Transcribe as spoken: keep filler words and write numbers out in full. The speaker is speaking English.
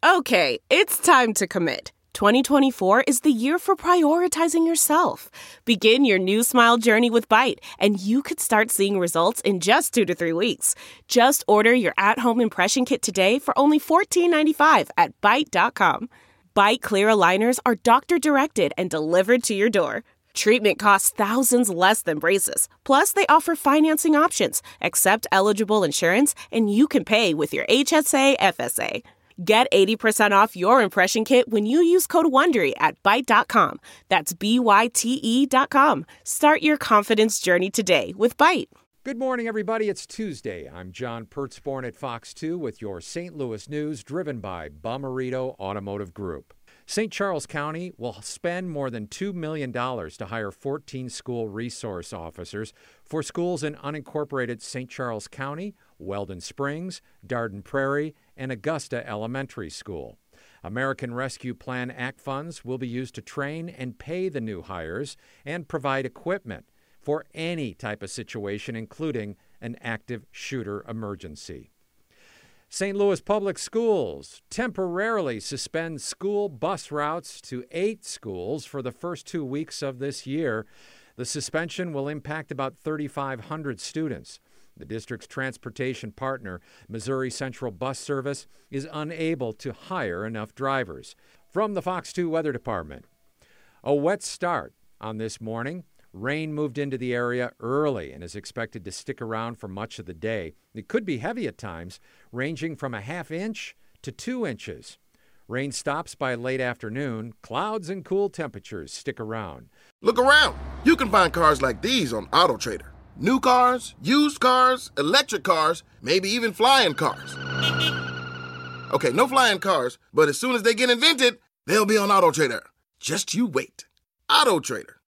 Okay, it's time to commit. twenty twenty-four is the year for prioritizing yourself. Begin your new smile journey with Byte, and you could start seeing results in just two to three weeks. Just order your at-home impression kit today for only fourteen ninety-five at byte dot com. Byte clear aligners are doctor-directed and delivered to your door. Treatment costs thousands less than braces. Plus, they offer financing options, accept eligible insurance, and you can pay with your H S A F S A. Get eighty percent off your impression kit when you use code WONDERY at byte dot com. That's B Y T E dot com. Start your confidence journey today with Byte. Good morning, everybody. It's Tuesday. I'm John Pertzborn at Fox two with your Saint Louis news driven by Bomarito Automotive Group. Saint Charles County will spend more than two million dollars to hire fourteen school resource officers for schools in unincorporated Saint Charles County, Weldon Springs, Darden Prairie, and Augusta Elementary School. American Rescue Plan Act funds will be used to train and pay the new hires and provide equipment for any type of situation, including an active shooter emergency. Saint Louis Public Schools temporarily suspend school bus routes to eight schools for the first two weeks of this year. The suspension will impact about thirty-five hundred students. The district's transportation partner, Missouri Central Bus Service, is unable to hire enough drivers. From the Fox two Weather Department, a wet start on this morning. Rain moved into the area early and is expected to stick around for much of the day. It could be heavy at times, ranging from a half inch to two inches. Rain stops by late afternoon. Clouds and cool temperatures stick around. Look around. You can find cars like these on AutoTrader. New cars, used cars, electric cars, maybe even flying cars. Okay, no flying cars, but as soon as they get invented, they'll be on AutoTrader. Just you wait. AutoTrader.